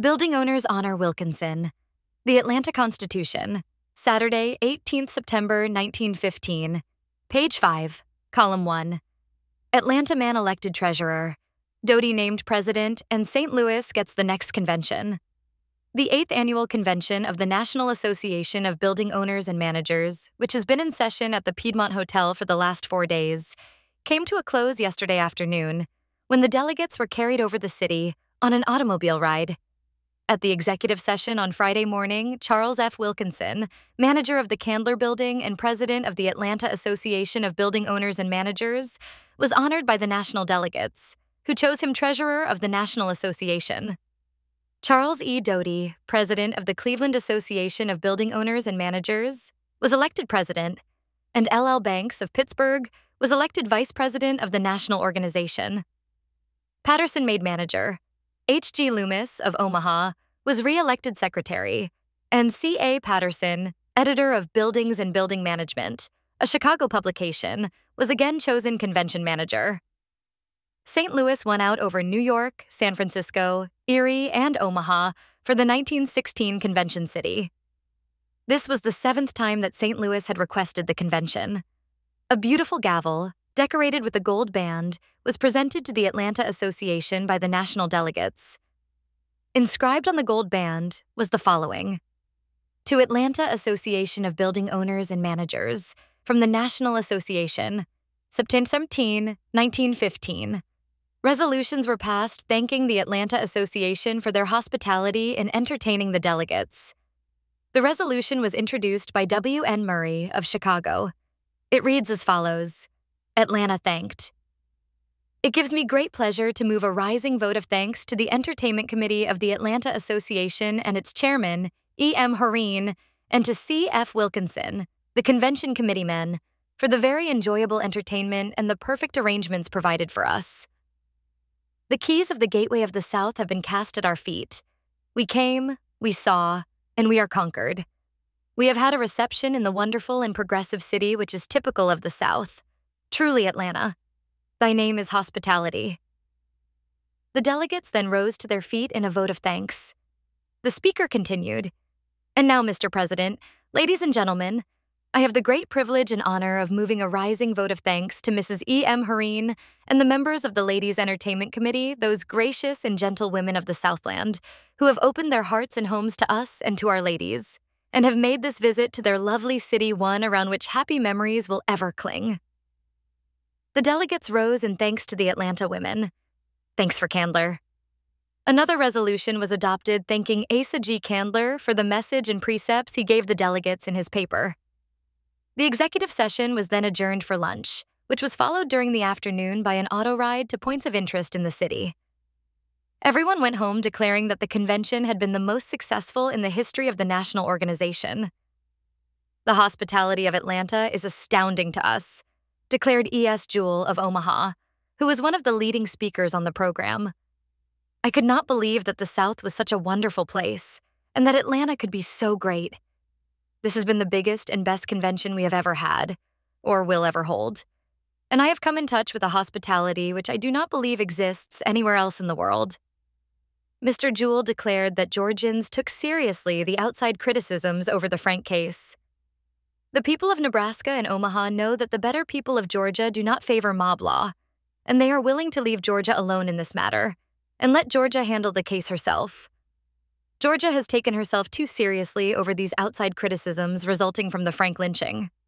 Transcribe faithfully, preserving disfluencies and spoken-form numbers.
Building owners honor Wilkinson. The Atlanta Constitution, Saturday, eighteenth September nineteen fifteen. Page five, column one. Atlanta man elected treasurer. Doty named president, and Saint Louis gets the next convention. The eighth Annual Convention of the National Association of Building Owners and Managers, which has been in session at the Piedmont Hotel for the last four days, came to a close yesterday afternoon when the delegates were carried over the city on an automobile ride. At the executive session on Friday morning, Charles F. Wilkinson, manager of the Candler Building and president of the Atlanta Association of Building Owners and Managers, was honored by the national delegates, who chose him treasurer of the National Association. Charles E. Doty, president of the Cleveland Association of Building Owners and Managers, was elected president, and L L Banks of Pittsburgh was elected vice president of the national organization. Patterson made manager. H G. Loomis of Omaha was re-elected secretary, and C A. Patterson, editor of Buildings and Building Management, a Chicago publication, was again chosen convention manager. Saint Louis won out over New York, San Francisco, Erie, and Omaha for the nineteen sixteen convention city. This was the seventh time that Saint Louis had requested the convention. A beautiful gavel, decorated with a gold band, was presented to the Atlanta Association by the national delegates. Inscribed on the gold band was the following: To Atlanta Association of Building Owners and Managers, from the National Association, September seventeenth, nineteen fifteen. Resolutions were passed thanking the Atlanta Association for their hospitality in entertaining the delegates. The resolution was introduced by W N Murray of Chicago. It reads as follows: Atlanta thanked. It gives me great pleasure to move a rising vote of thanks to the Entertainment Committee of the Atlanta Association and its chairman, E M Hareen, and to C F Wilkinson, the convention committeemen, for the very enjoyable entertainment and the perfect arrangements provided for us. The keys of the Gateway of the South have been cast at our feet. We came, we saw, and we are conquered. We have had a reception in the wonderful and progressive city which is typical of the South. Truly, Atlanta, thy name is hospitality. The delegates then rose to their feet in a vote of thanks. The speaker continued, And now, Mister President, ladies and gentlemen, I have the great privilege and honor of moving a rising vote of thanks to Missus E M Hareen and the members of the Ladies' Entertainment Committee, those gracious and gentle women of the Southland, who have opened their hearts and homes to us and to our ladies, and have made this visit to their lovely city one around which happy memories will ever cling. The delegates rose in thanks to the Atlanta women. Thanks for Candler. Another resolution was adopted thanking Asa G. Candler for the message and precepts he gave the delegates in his paper. The executive session was then adjourned for lunch, which was followed during the afternoon by an auto ride to points of interest in the city. Everyone went home declaring that the convention had been the most successful in the history of the national organization. The hospitality of Atlanta is astounding to us, declared E S Jewell of Omaha, who was one of the leading speakers on the program. I could not believe that the South was such a wonderful place, and that Atlanta could be so great. This has been the biggest and best convention we have ever had, or will ever hold, and I have come in touch with a hospitality which I do not believe exists anywhere else in the world. Mister Jewell declared that Georgians took seriously the outside criticisms over the Frank case. The people of Nebraska and Omaha know that the better people of Georgia do not favor mob law, and they are willing to leave Georgia alone in this matter, and let Georgia handle the case herself. Georgia has taken herself too seriously over these outside criticisms resulting from the Frank lynching.